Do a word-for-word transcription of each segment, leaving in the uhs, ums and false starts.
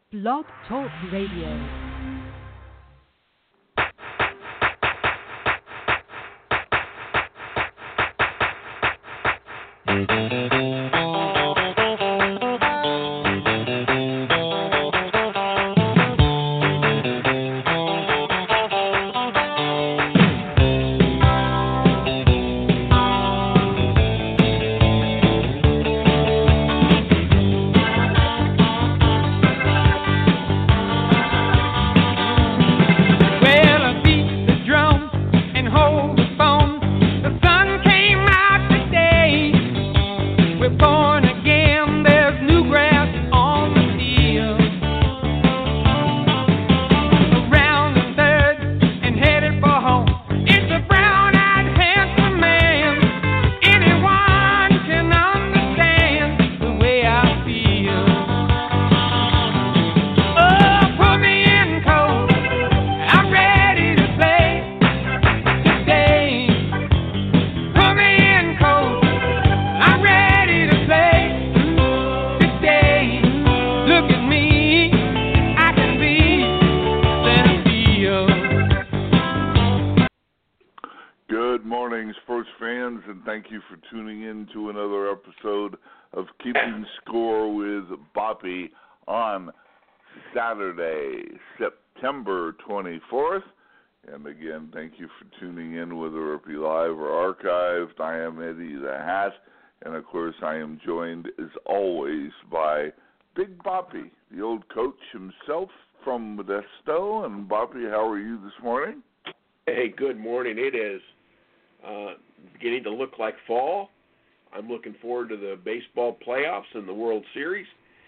Blog Talk Radio. Saturday, September twenty-fourth. And again, thank you for tuning in, whether it be live or archived. I am Eddie the Hat, and of course I am joined, as always, by Big Boppy, the old coach himself from Modesto. And Boppy, how are you this morning? Hey, good morning. It is uh, beginning to look like fall. I'm looking forward to the baseball playoffs and the World Series,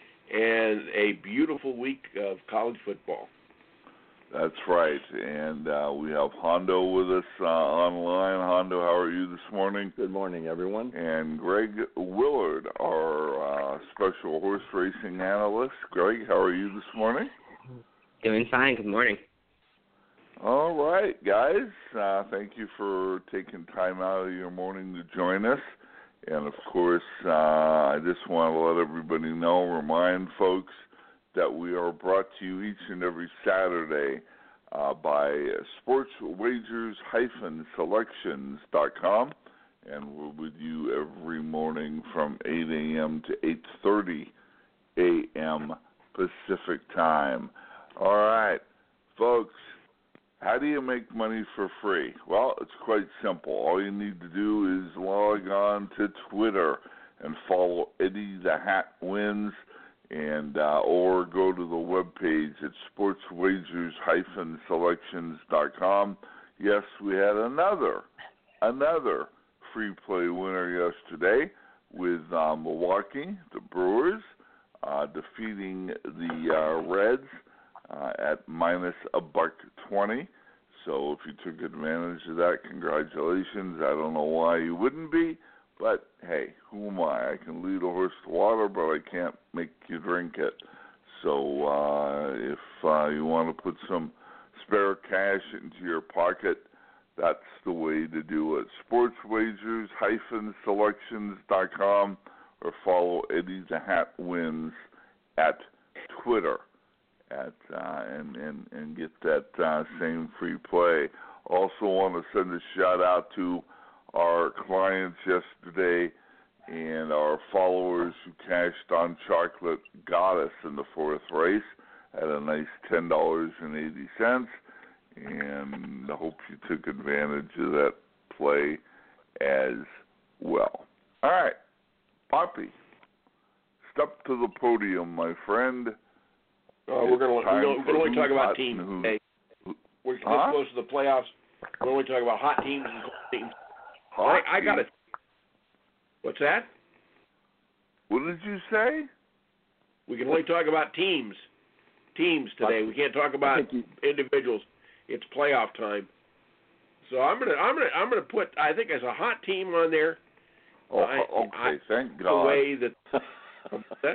and a beautiful week of college football. That's right, and uh, we have Hondo with us uh, online. Hondo, how are you this morning? Good morning, everyone. And Greg Willard, our uh, special horse racing analyst. Greg, how are you this morning? Doing fine. Good morning. All right, guys. Uh, thank you for taking time out of your morning to join us. And, of course, uh, I just want to let everybody know, remind folks, that we are brought to you each and every Saturday uh, by sports wagers dash selections dot com. And we're with you every morning from eight a.m. to eight thirty a.m. Pacific time. All right, folks. How do you make money for free? Well, it's quite simple. All you need to do is log on to Twitter and follow Eddie the Hat Wins, and uh, or go to the webpage at sports wagers dash selections dot com. Yes, we had another, another free play winner yesterday with uh, Milwaukee, the Brewers, uh, defeating the uh, Reds Uh, at minus a buck twenty. So if you took advantage of that, congratulations. I don't know why you wouldn't be, but hey, who am I? I can lead a horse to water, but I can't make you drink it. So uh, if uh, you want to put some spare cash into your pocket, that's the way to do it. sports wagers dash selections dot com, or follow Eddie the Hat Wins at Twitter. At, uh, and, and, and get that uh, same free play. Also want to send a shout out to our clients yesterday and our followers who cashed on Chocolate Goddess in the fourth race at a nice ten dollars and eighty cents, and I hope you took advantage of that play as well. All right, Poppy, step to the podium, my friend. Uh, we're going to we're only talk about teams today. We're this huh? close to the playoffs. We're only talking about hot teams and cold teams. Hot I, I got it. What's that? What did you say? We can only talk about teams. Teams today. We can't talk about you... individuals. It's playoff time. So I'm gonna I'm gonna I'm gonna put I think as a hot team on there. Oh, I, okay. I, Thank the God. The way that. that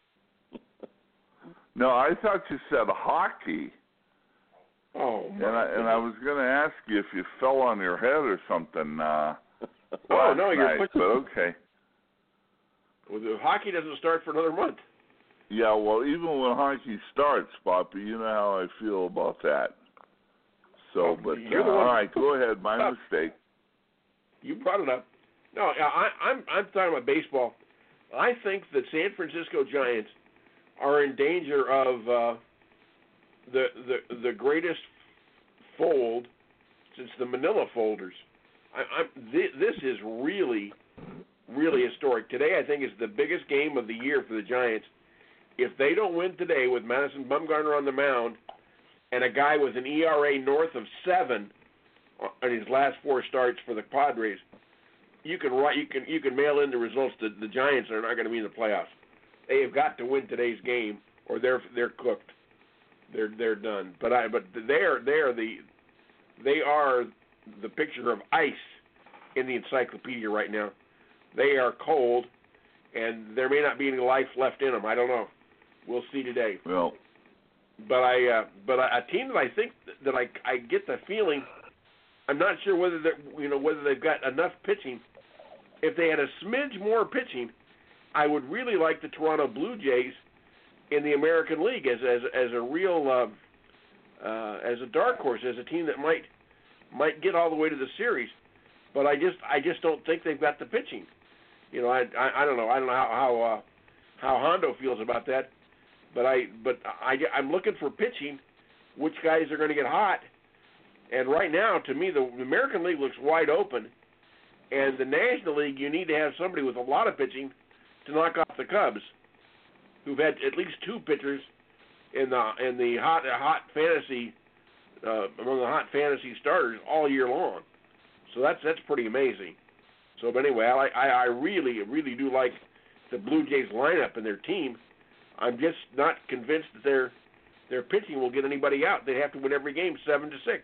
No, I thought you said hockey. Oh, my and I, and I was going to ask you if you fell on your head or something. Uh, oh, no, you're night, putting... but okay. Well, the hockey doesn't start for another month. Yeah, well, even when hockey starts, Poppy, you know how I feel about that. So, but uh, all right, go ahead. My up. mistake. You brought it up. No, I, I'm I'm talking about baseball. I think the San Francisco Giants are in danger of uh, the the the greatest fold since the Manila folders. I, I'm th- this is really really historic. Today, I think is the biggest game of the year for the Giants. If they don't win today with Madison Bumgarner on the mound and a guy with an E R A north of seven in his last four starts for the Padres, you can write, you can you can mail in the results that the Giants are not going to be in the playoffs. They have got to win today's game, or they're they're cooked. They're they're done. But I but they are they are the they are the picture of ice in the encyclopedia right now. They are cold, and there may not be any life left in them. I don't know. We'll see today. Well, but I uh, but a, a team that I think that I I get the feeling, I'm not sure whether they you know whether they've got enough pitching. If they had a smidge more pitching, I would really like the Toronto Blue Jays in the American League as as as a real uh, uh, as a dark horse, as a team that might might get all the way to the series. But I just I just don't think they've got the pitching. You know, I I, I don't know I don't know how how, uh, how Hondo feels about that, but I but I I'm looking for pitching. Which guys are going to get hot? And right now, to me, the, the American League looks wide open, and the National League, you need to have somebody with a lot of pitching to knock off the Cubs, who've had at least two pitchers in the in the hot hot fantasy uh, among the hot fantasy starters all year long. So that's that's pretty amazing. So, but anyway, I, I I really really do like the Blue Jays lineup and their team. I'm just not convinced that their their pitching will get anybody out. They have to win every game seven to six.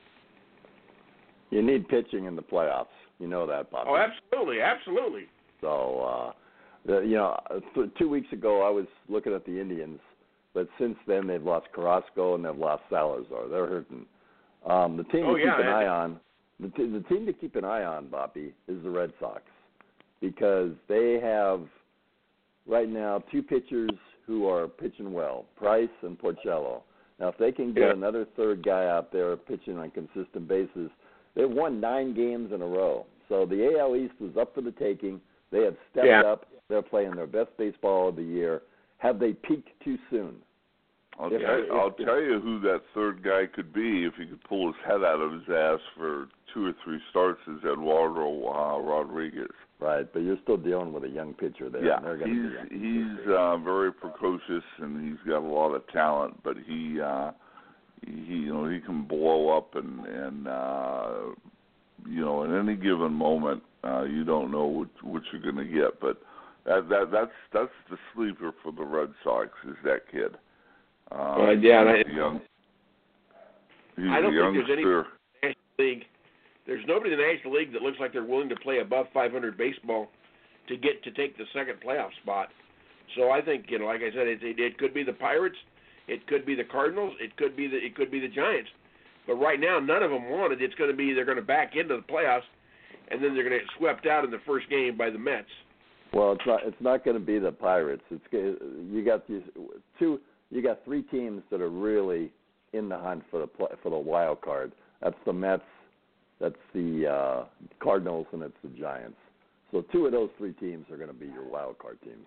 You need pitching in the playoffs. You know that, Bob. Oh, absolutely, absolutely. So, uh, the, you know, th- two weeks ago I was looking at the Indians, but since then they've lost Carrasco and they've lost Salazar. They're hurting. Um, the team oh, to yeah, keep an man. eye on, the, t- the team to keep an eye on, Boppy, is the Red Sox, because they have right now two pitchers who are pitching well, Price and Porcello. Now, if they can get yeah. another third guy out there pitching on a consistent basis, they've won nine games in a row. So the A L East was up for the taking. They have stepped yeah. up. They're playing their best baseball of the year. Have they peaked too soon? I'll, If- tell, if- I'll if- tell you who that third guy could be if he could pull his head out of his ass for two or three starts is Eduardo uh, Rodriguez. Right, but you're still dealing with a young pitcher there. Yeah, and they're gonna he's be he's uh, very precocious and he's got a lot of talent, but he uh, he you know he can blow up and and uh, you know in any given moment uh, you don't know what what you're going to get, but that that that's that's the sleeper for the Red Sox is that kid. Uh, Well, yeah, he's and I- a young. He's I don't a think there's any youngster. National League. There's nobody in the National League that looks like they're willing to play above five hundred baseball to get to take the second playoff spot. So I think, you know, like I said, it, it, it could be the Pirates, it could be the Cardinals, it could be the it could be the Giants. But right now, none of them want it. It's going to be they're going to back into the playoffs, and then they're going to get swept out in the first game by the Mets. Well, it's not. It's not going to be the Pirates. It's you got these two. You got three teams that are really in the hunt for the play, for the wild card. That's the Mets, that's the uh, Cardinals, and it's the Giants. So two of those three teams are going to be your wild card teams.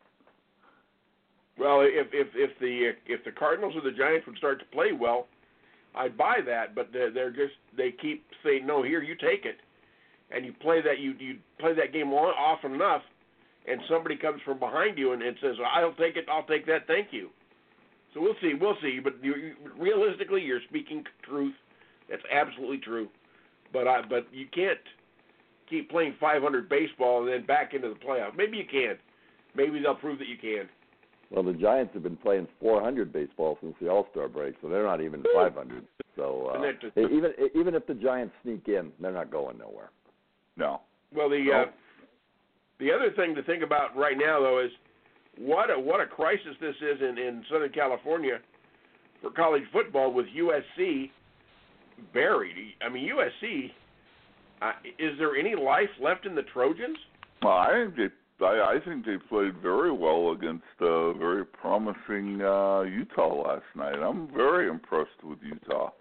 Well, if if if the if the Cardinals or the Giants would start to play well, I'd buy that. But they're, they're just they keep saying no. Here, you take it, and you play that you you play that game long, often enough, and somebody comes from behind you and, and says, "I'll take it. I'll take that. Thank you." So we'll see. We'll see. But you, you, realistically, you're speaking truth. That's absolutely true. But I but you can't keep playing five hundred baseball and then back into the playoff. Maybe you can. Maybe they'll prove that you can. Well, the Giants have been playing four hundred baseball since the All-Star break, so they're not even five hundred. So uh, even even if the Giants sneak in, they're not going nowhere. No. Well, the no. uh, the other thing to think about right now, though, is what a what a crisis this is in, in Southern California for college football with U S C buried. I mean, U S C. Uh, is there any life left in the Trojans? Well, I think they I, I think they played very well against a very promising uh, Utah last night. I'm very impressed with Utah.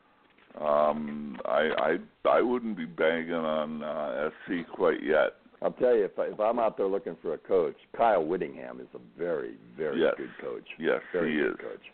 Um, I, I I wouldn't be banging on uh, S C quite yet. I'll tell you, if, I, if I'm out there looking for a coach, Kyle Whittingham is a very, very yes. good coach. Yes, very he good is. Coach.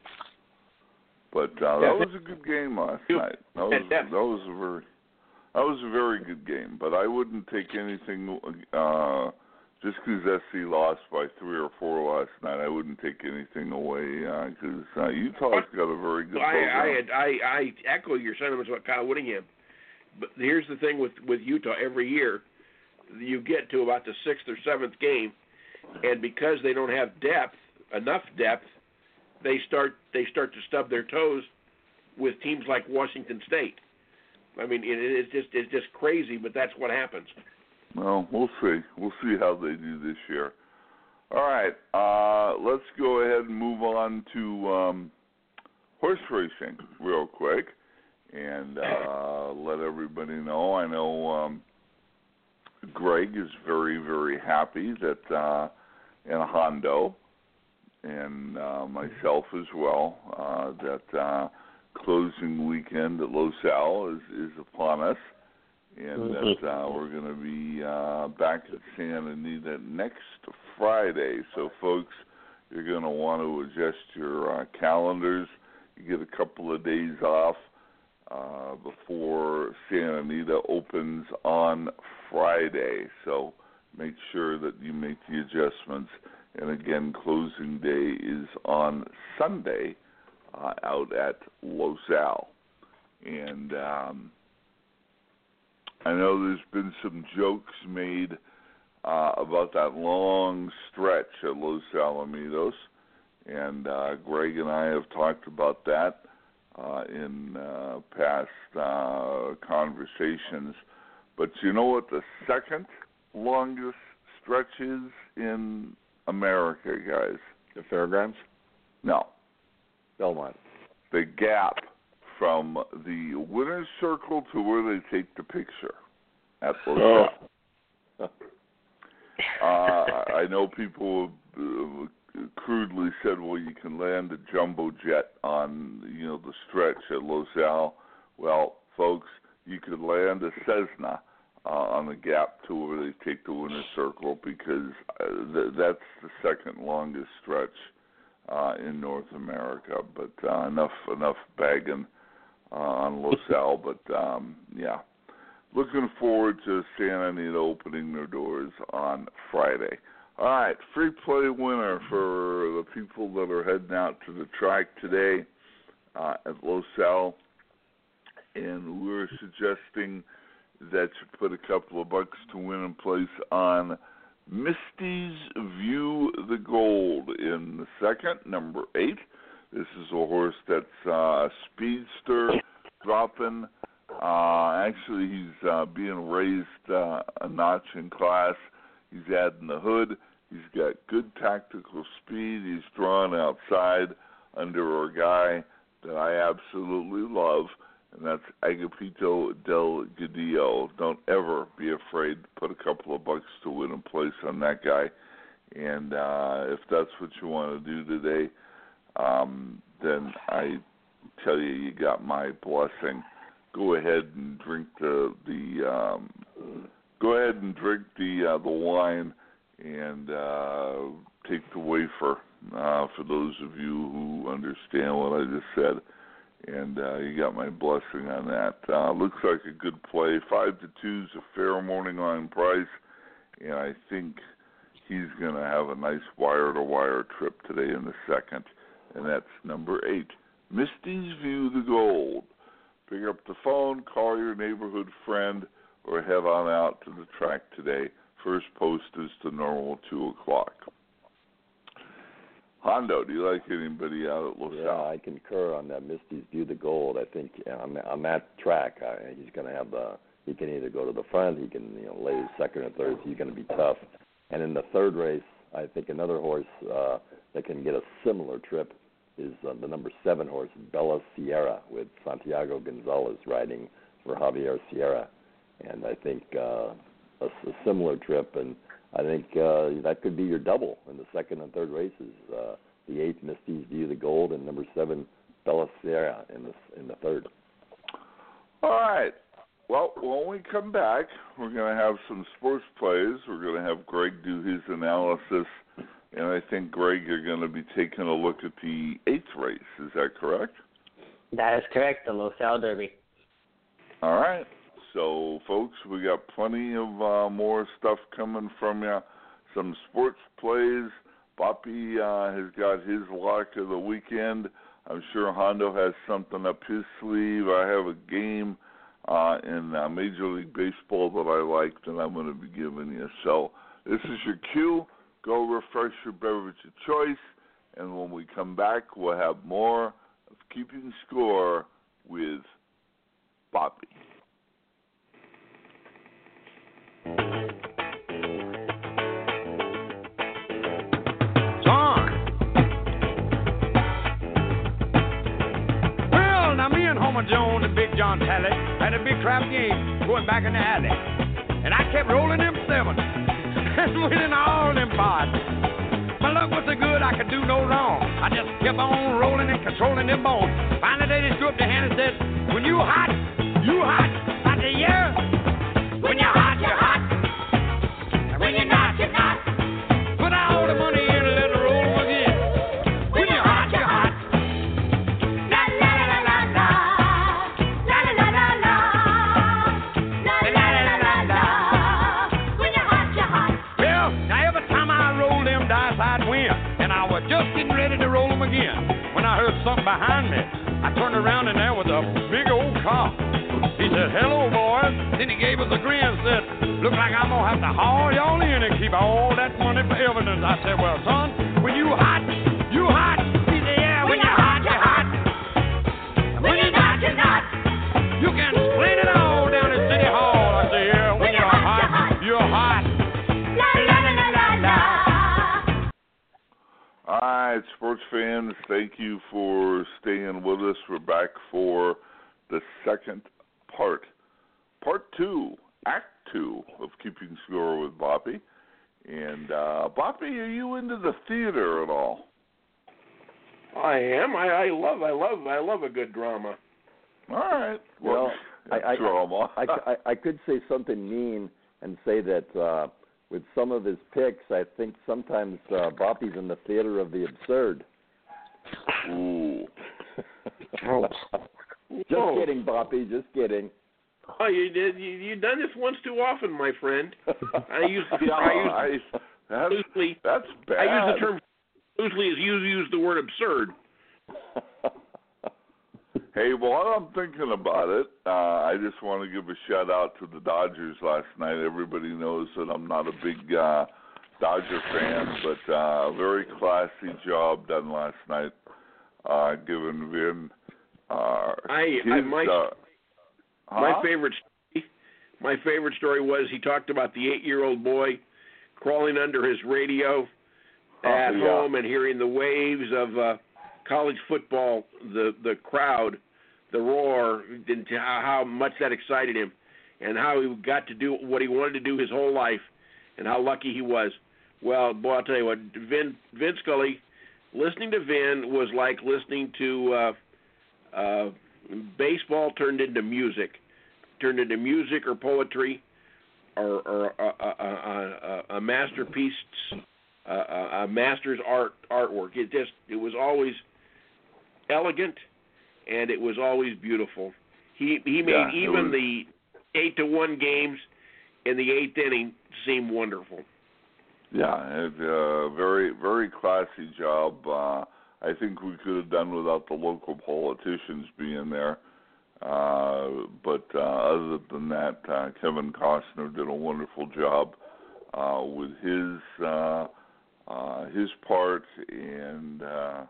But uh, that was a good game last night. That was that was a very that was a very good game. But I wouldn't take anything uh, just because S C lost by three or four last night. I wouldn't take anything away because uh, uh, Utah's got a very good I, program. I, I I echo your sentiments about Kyle Whittingham. But here's the thing with with Utah: every year, you get to about the sixth or seventh game, and because they don't have depth, enough depth. They start they start to stub their toes with teams like Washington State. I mean, it, it's just it's just crazy, but that's what happens. Well, we'll see. We'll see how they do this year. All right, uh, let's go ahead and move on to um, horse racing real quick, and uh, let everybody know. I know um, Greg is very very happy that uh, in Hondo. And uh, myself as well, uh, that uh, closing weekend at Los Al is, is upon us, and mm-hmm. that uh, we're going to be uh, back at Santa Anita next Friday. So, folks, you're going to want to adjust your uh, calendars. You get a couple of days off uh, before Santa Anita opens on Friday. So make sure that you make the adjustments. And again, closing day is on Sunday uh, out at Los Al. And um, I know there's been some jokes made uh, about that long stretch at Los Alamitos. And uh, Greg and I have talked about that uh, in uh, past uh, conversations. But you know what the second longest stretch is in America, guys? The Fairgrounds? No. Belmont. The gap from the winner's circle to where they take the picture at Los oh. Al. uh, I know people uh, crudely said, well, you can land a jumbo jet on, you know, the stretch at Los Al. Well, folks, you could land a Cessna Uh, on the gap to where they take the winner's circle because uh, th- that's the second longest stretch uh, in North America. But uh, enough enough bagging uh, on Los Al. But um, yeah, looking forward to Santa Anita opening their doors on Friday. All right, free play winner for the people that are heading out to the track today uh, at Los Al, and we're suggesting that you put a couple of bucks to win in place on Misty's View the Gold in the second, number eight. This is a horse that's uh, a speedster, dropping. Uh, actually, he's uh, being raised uh, a notch in class. He's adding the hood. He's got good tactical speed. He's drawn outside under a guy that I absolutely love, and that's Agapito del Gadio. Don't ever be afraid to put a couple of bucks to win in place on that guy. And uh, if that's what you want to do today, um, then I tell you, you got my blessing. Go ahead and drink the the um, go ahead and drink the uh, the wine and uh, take the wafer. Uh, for those of you who understand what I just said. And uh, you got my blessing on that. Uh, looks like a good play. Five to two is a fair morning line price, and I think he's going to have a nice wire-to-wire trip today in the second, and that's number eight, Misty's View the Gold. Pick up the phone, call your neighborhood friend, or head on out to the track today. First post is to normal two o'clock. Hondo, do you like anybody out at Los Al? Yeah, I concur on that. Misty's View the Gold. I think on, on that track, uh, he's going to have the. He can either go to the front, he can you know lay his second or third. So he's going to be tough. And in the third race, I think another horse uh, that can get a similar trip is uh, the number seven horse, Bella Sierra, with Santiago Gonzalez riding for Javier Sierra. And I think uh, a, a similar trip, and I think uh, that could be your double in the second and third races. Uh, the eighth, Misty's View the Gold, and number seven, Bella Sierra in the in the third. All right. Well, when we come back, we're going to have some sports plays. We're going to have Greg do his analysis, and I think, Greg, you're going to be taking a look at the eighth race. Is that correct? That is correct, the LaSalle Derby. All right. So, folks, we got plenty of uh, more stuff coming from you. Some sports plays. Boppy uh, has got his lock of the weekend. I'm sure Hondo has something up his sleeve. I have a game uh, in uh, Major League Baseball that I liked, and I'm going to be giving you. So this is your cue. Go refresh your beverage of choice, and when we come back, we'll have more of Keeping Score with Boppy. Homer Jones and Big John Talley had a big trap game going back in the alley. And I kept rolling them sevens and winning all them pods. My luck was so good I could do no wrong. I just kept on rolling and controlling them bones. Finally they just threw up their hand and said, when you hot, you hot. I said, yeah. When you're hot, you're hot. And when you're not, you're not. Put all the money in and let it roll again. When you're hot, you're hot. La la la la la. La la la la la. La la la la la. When you're hot, you're hot. Well, now every time I roll them dice, I'd win. And I was just getting ready to roll them again when I heard something behind me. I turned around and there was a big old car. He said, hello, boys. Then he gave us a grin and said, look like I'm going to have to haul y'all in and keep all that money for evidence. I said, well, son, when you hot, you hot. He said, yeah, when, when you're hot, you're hot. hot. When you're not, you're not. You can explain it all down at City Hall. I said, yeah, when, when you're, you're hot, hot, you're hot. La, la, la, la, la, la. All right, sports fans, thank you for staying with us. We're back for the second part, part two, act two of Keeping Score with Boppy. And, uh, Boppy, are you into the theater at all? I am. I, I love, I love, I love a good drama. All right. Well, well I, I, drama. I, I, I could say something mean and say that uh, with some of his picks, I think sometimes uh, Boppy's in the theater of the absurd. Ooh. Just Whoa. kidding, Boppy. Just kidding. Oh, you did. You you done this once too often, my friend. I use yeah, I use I, that's, loosely. That's bad. I use the term loosely as you use the word absurd. Hey, while I'm thinking about it, uh, I just want to give a shout out to the Dodgers last night. Everybody knows that I'm not a big uh, Dodger fan, but uh, a very classy job done last night, uh, given Vin. Uh, I, his, I my uh, huh? my favorite story, my favorite story was he talked about the eight-year-old boy crawling under his radio at oh, yeah. home and hearing the waves of uh, college football, the the crowd, the roar, and how, how much that excited him, and how he got to do what he wanted to do his whole life, and how lucky he was. Well, boy, I'll tell you what, Vin Vin Scully, listening to Vin was like listening to. Uh, Uh, baseball turned into music, turned into music or poetry, or, or a, a, a, a masterpiece, a, a master's art artwork. It just it was always elegant, and it was always beautiful. He he made yeah, even was... the eight to one games in the eighth inning seem wonderful. Yeah, it, uh, very very classy job. Uh, I think we could have done without the local politicians being there. Uh, but uh, other than that, uh, Kevin Costner did a wonderful job uh, with his uh, uh, his part, and uh,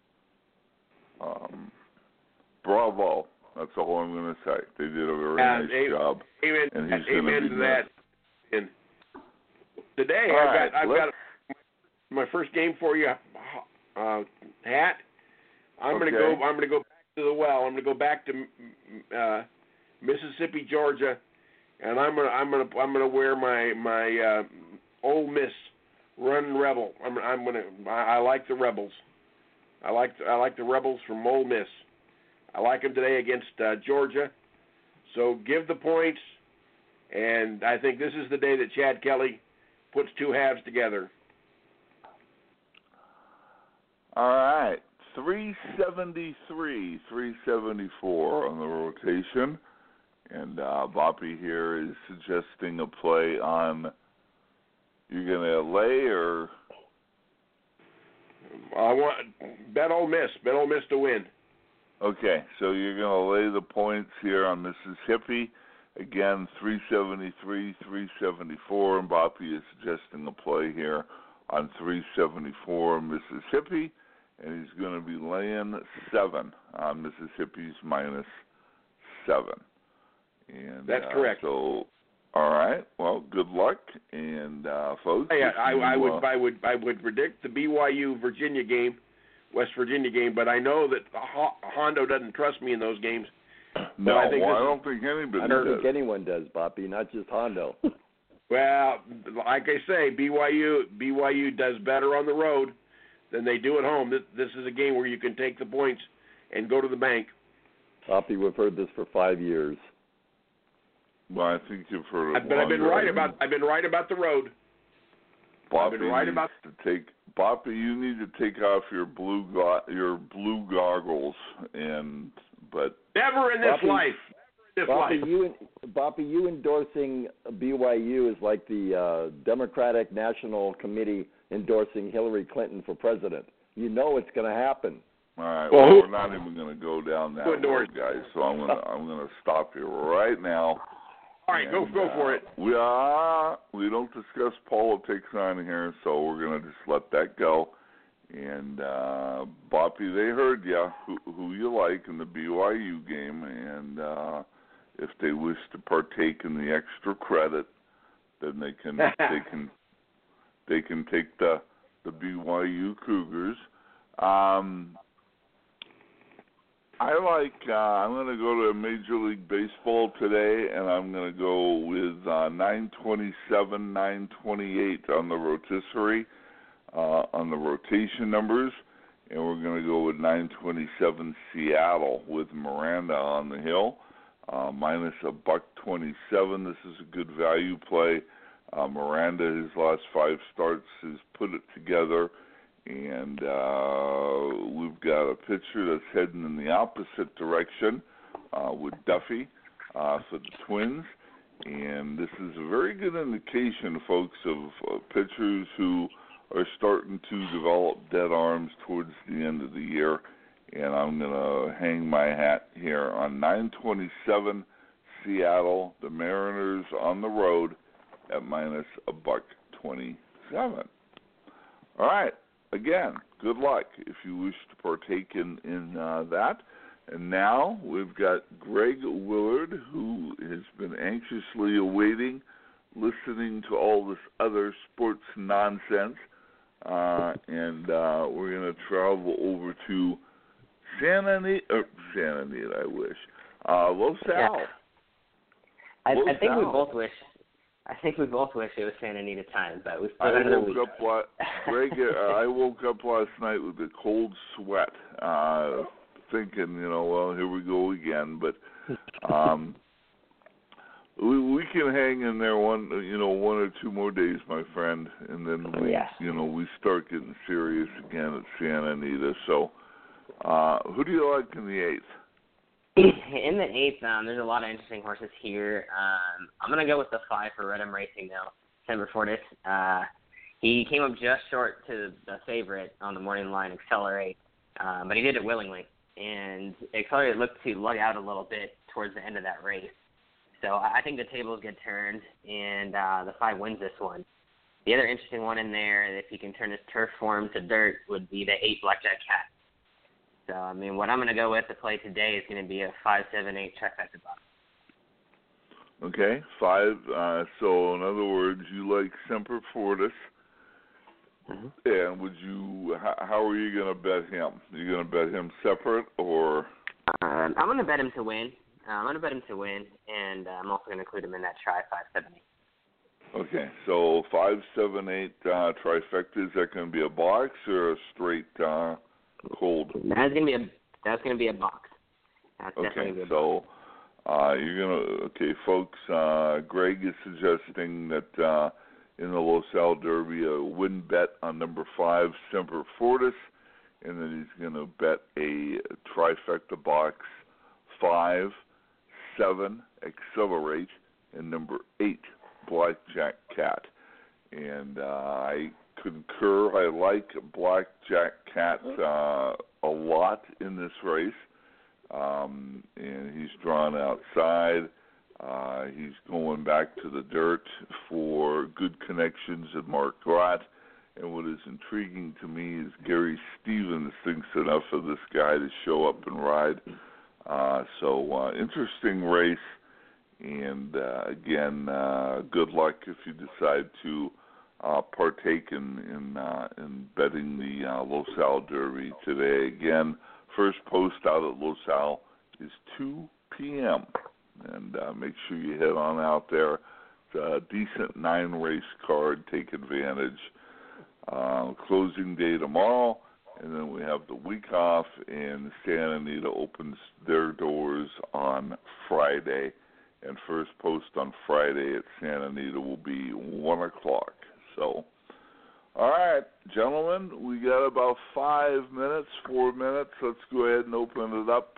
um, bravo. That's all I'm going to say. They did a very uh, nice amen, job. Amen, and he's amen be to that. And today all I've right, got I've let's... got my first game for you. Uh, hat. I'm okay. gonna go. I'm gonna go back to the well. I'm gonna go back to uh, Mississippi, Georgia, and I'm gonna I'm gonna I'm gonna wear my my uh, Ole Miss Run Rebel. I'm, I'm gonna. I, I like the Rebels. I like I like the Rebels from Ole Miss. I like them today against uh, Georgia. So give the points, and I think this is the day that Chad Kelly puts two halves together. All right, three seventy-three, three seventy-four on the rotation, and uh, Boppy here is suggesting a play on. You gonna lay or? I want bet Ole Miss. Bet Ole Miss to win. Okay, so you're gonna lay the points here on Mississippi. Again, three seventy-three, three seventy-four, and Boppy is suggesting a play here on three seventy-four Mississippi, and he's going to be laying seven on Mississippi's minus seven. And that's uh, correct. So, all right. Well, good luck, and uh, folks. Hey, I, you, I would, uh, I would, I would predict the B Y U Virginia game, West Virginia game, but I know that Hondo doesn't trust me in those games. No, I, think well, this I is, don't think anybody I don't does. think anyone does, Boppy, not just Hondo. Well, like I say, B Y U B Y U does better on the road than they do at home. This, this is a game where you can take the points and go to the bank. Boppy, we've heard this for five years. Well, I think you've heard it. But I've been right longer. about I've been right about the road. Boppy I've been right needs about to take Boppy. You need to take off your blue go- your blue goggles, and but never in this Boppy, life. Never in this Boppy, life. you Boppy, you endorsing B Y U is like the uh, Democratic National Committee endorsing Hillary Clinton for president. You know it's going to happen. all right. Well, Well, who- we're not even going to go down that Who road, endorsed? guys. So I'm gonna I'm gonna stop you right now. All right, go And, go uh, for it. We are we don't discuss politics on here, so we're gonna just let that go. And uh, Boppy, they heard you who, who you like in the B Y U game, and uh, if they wish to partake in the extra credit, then they can they can they can take the the B Y U Cougars. Um, I like. Uh, I'm going to go to Major League Baseball today, and I'm going to go with uh, nine twenty-seven, nine twenty-eight on the rotisserie, uh, on the rotation numbers, and we're going to go with nine twenty-seven Seattle with Miranda on the hill, uh, minus a buck twenty-seven. This is a good value play. Uh, Miranda, his last five starts, has put it together. And uh, we've got a pitcher that's heading in the opposite direction uh, with Duffy uh, for the Twins. And this is a very good indication, folks, of uh, pitchers who are starting to develop dead arms towards the end of the year. And I'm going to hang my hat here on nine twenty-seven Seattle, the Mariners on the road at minus a buck twenty-seven. All right. Again, good luck if you wish to partake in, in uh, that. And now we've got Greg Willard, who has been anxiously awaiting, listening to all this other sports nonsense. Uh, and uh, we're going to travel over to Santa Anita, or Santa Anita, I wish. Uh, Los Al. Yeah. I, Los I think we Al. both wish. I think we both wish it was Santa Anita time, but we still I got another woke week. up la- Greg, uh, I woke up last night with a cold sweat, uh, thinking, you know, well, here we go again. But um, we we can hang in there one, you know, one or two more days, my friend, and then we, Yes. you know, we start getting serious again at Santa Anita. So, uh, who do you like in the eighth? In the eighth, um, there's a lot of interesting horses here. Um, I'm going to go with the five for Redham Racing now, Semper Fortis. Uh, he came up just short to the favorite on the morning line, Accelerate, um, but he did it willingly. And Accelerate looked to lug out a little bit towards the end of that race. So I think the tables get turned, and uh, the five wins this one. The other interesting one in there, if he can turn his turf form to dirt, would be the eight Blackjack Cat. So, I mean, what I'm going to go with to play today is going to be a five seven eight trifecta box. Okay, five. Uh, so, in other words, you like Semper Fortis. Mm-hmm. And would you? How, how are you going to bet him? Are you going to bet him separate, or? Um, I'm going to bet him to win. Uh, I'm going to bet him to win, and uh, I'm also going to include him in that try five seven eight. Okay, so five, seven, eight uh, trifecta. Is that going to be a box or a straight uh, cold? That's gonna be a that's gonna be a box. That's Okay, definitely gonna be a so uh, you're gonna okay, folks. Uh, Greg is suggesting that uh, in the Los Al Derby, a win bet on number five, Semper Fortis, and then he's gonna bet a trifecta box five, seven, Accelerate, and number eight, Blackjack Cat. And uh, I concur. I like Blackjack Cat uh, a lot in this race. Um, and he's drawn outside. Uh, he's going back to the dirt for good connections at Marquardt. And what is intriguing to me is Gary Stevens thinks enough of this guy to show up and ride. Uh, so uh, interesting race. And uh, again, uh, good luck if you decide to uh, partake in in, uh, in betting the uh, Los Al Derby today. Again, first post out at Los Al is two p.m. And uh, make sure you head on out there. It's a decent nine-race card. Take advantage. Uh, closing day tomorrow, and then we have the week off, and Santa Anita opens their doors on Friday. And first post on Friday at Santa Anita will be one o'clock. So, all right, gentlemen, we got about five minutes, four minutes. Let's go ahead and open it up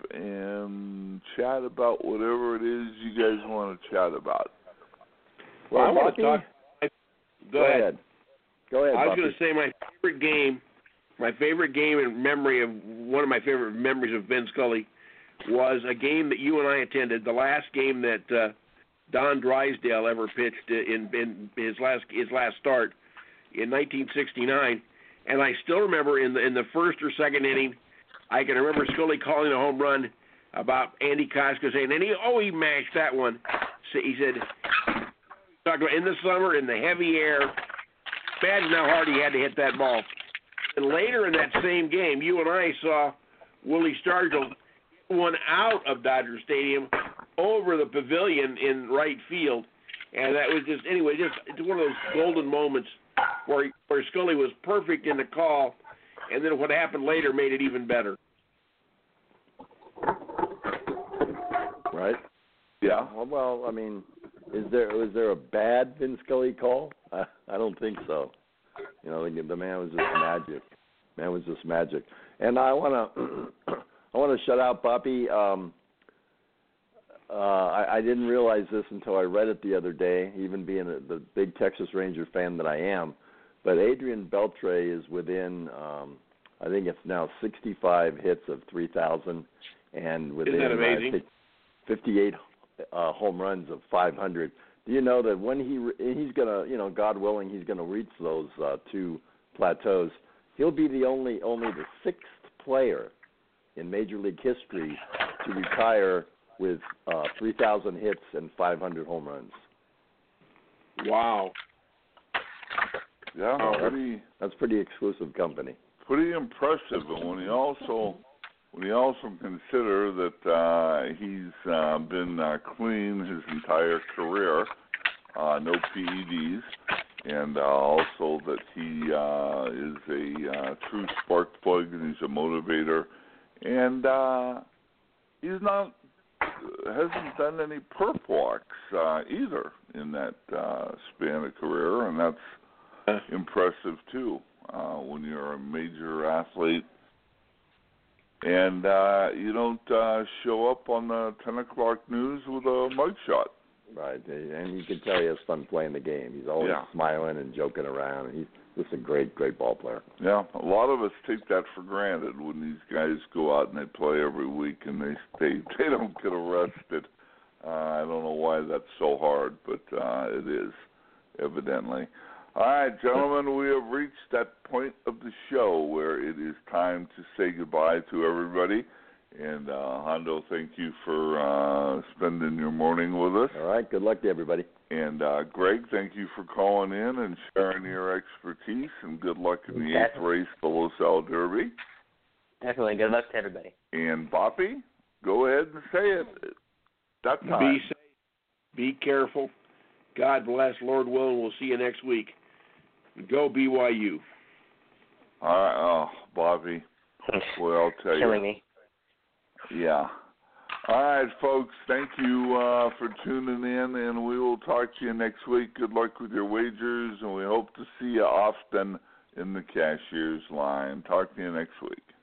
and chat about whatever it is you guys want to chat about. Well, I want to talk. Go, Go ahead. ahead. Go ahead, I was Buffy. going to say my favorite game, my favorite game in memory of one of my favorite memories of Vin Scully was a game that you and I attended, the last game that uh, Don Drysdale ever pitched in, in his last his last start in nineteen sixty-nine. And I still remember in the in the first or second inning, I can remember Scully calling a home run about Andy Koska saying, and he, oh, he mashed that one. So he said, talking about in the summer, in the heavy air, imagine how hard he had to hit that ball. And later in that same game, you and I saw Willie Stargell one out of Dodger Stadium over the pavilion in right field, and that was just anyway just it's one of those golden moments where where Scully was perfect in the call, and then what happened later made it even better. Right? Yeah. Well, I mean, is there was there a bad Vin Scully call? I, I don't think so. You know, the, the man was just magic. Man was just magic. And I want to. I want to shut out Boppy. Um, uh, I, I didn't realize this until I read it the other day, even being a, the big Texas Ranger fan that I am. But Adrian Beltre is within, um, I think it's now sixty-five hits of three thousand, and within Isn't that amazing? Uh, fifty-eight uh, home runs of five hundred. Do you know that when he he's gonna, you know, God willing, he's gonna reach those uh, two plateaus. He'll be the only only the sixth player in Major League history to retire with uh, three thousand hits and five hundred home runs. Wow. Yeah, Oh, pretty, That's pretty exclusive company. pretty impressive. And when you also when you also consider that uh, he's uh, been uh, clean his entire career, uh, no P E Ds, and uh, also that he uh, is a uh, true spark plug and he's a motivator. And uh, he's not hasn't done any perp walks uh, either in that uh, span of career, and that's impressive too uh, when you're a major athlete and uh, you don't uh, show up on the ten o'clock news with a mugshot. Right, and you can tell he has fun playing the game. He's always Yeah. smiling and joking around. He's just a great, great ball player. Yeah, a lot of us take that for granted when these guys go out and they play every week and they they, they don't get arrested. Uh, I don't know why that's so hard, but uh, it is, evidently. All right, gentlemen, we have reached that point of the show where it is time to say goodbye to everybody. And, uh, Hondo, thank you for uh, spending your morning with us. All right, good luck to everybody. And, uh, Greg, thank you for calling in and sharing your expertise, and good luck in the eighth race, the Los Al Derby. Definitely. Good luck to everybody. And, Boppy, go ahead and say it. That time. Be safe. Be careful. God bless, Lord willing. We'll see you next week. Go B Y U. All right, oh, Bobby. Well, I'll tell you. Killing me. Yeah. All right, folks. Thank you uh, for tuning in, and we will talk to you next week. Good luck with your wagers, and we hope to see you often in the cashier's line. Talk to you next week.